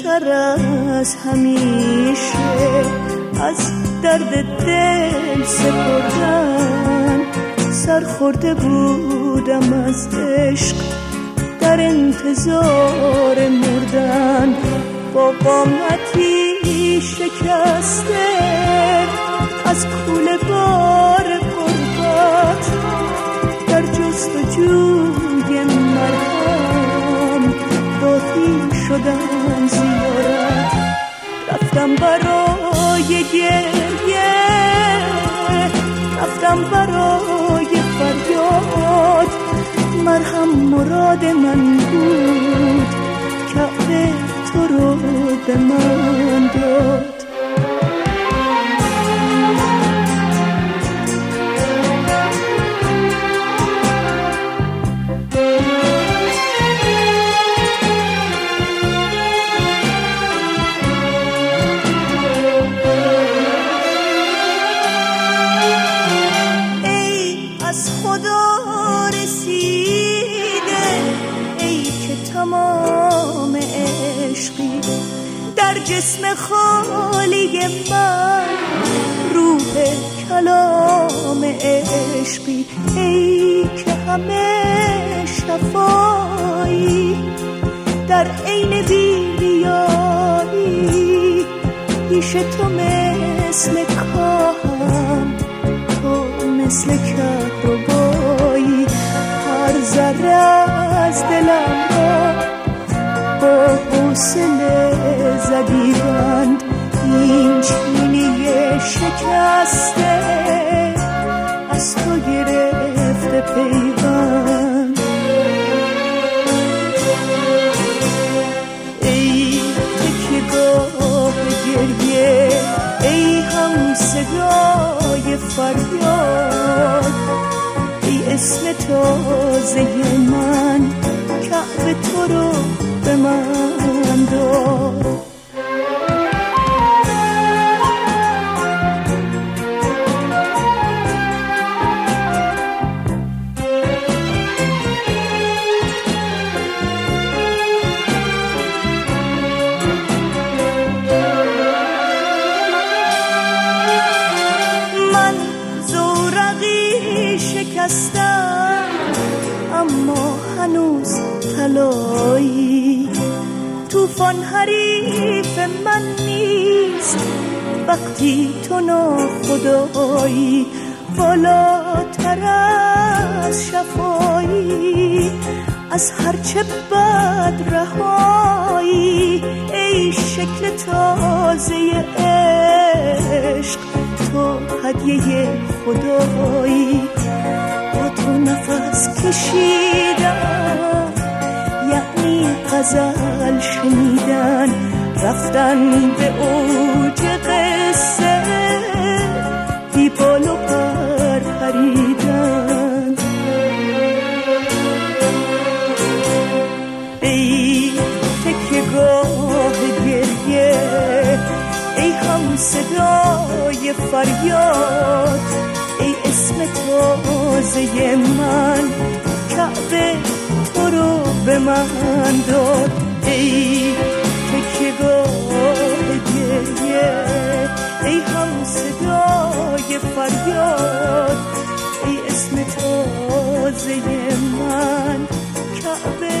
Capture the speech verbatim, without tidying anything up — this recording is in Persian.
بیشتر از همیشه از درد دل سپردن. سرخورده بودم از عشق در انتظار مردن، با قامتی شکسته از کوله بار غربت در جستجوی مرهم راهی شدم زیارت. رفتم برای گریه، رفتم برای فریاد، مرهم مراد من بود، کعبه تو رو به من داد. تمام عشقی در جسم خالی من، روح کلام عشقی ای که همه شفایی در عین بی‌ریایی. پیش تو مثل کاهم، تو مثل کهربایی، هر ذره از دلم را با حوصله زدی بند. این چینی شکسته از تو گرفته پیوند. ای تکیه‌گاه گریه، ای هم صدای فریاد، ای اسم تازه من، کعبه تو رو به من داد. من زورقی شکستم اما هنوز طلایی، طوفان حریف من نیست وقتی تو ناخدایی. بالاتر از شفایی، از هرچه بد رهایی، ای شکل تازه عشق، تو هدیه خدایی. با تو نفس کشیدم یعنی غزل شنیدن، رفتن به اوج قصه بی بال و پر پریدن. ای تکیه‌گاه گریه، ای هم صدای فریاد، ای اسم تازه من، کعبه تو رو به من داد. ای تکیه‌گاه گریه، ای هم صدای فریاد، ای اسم تازه من، کعبه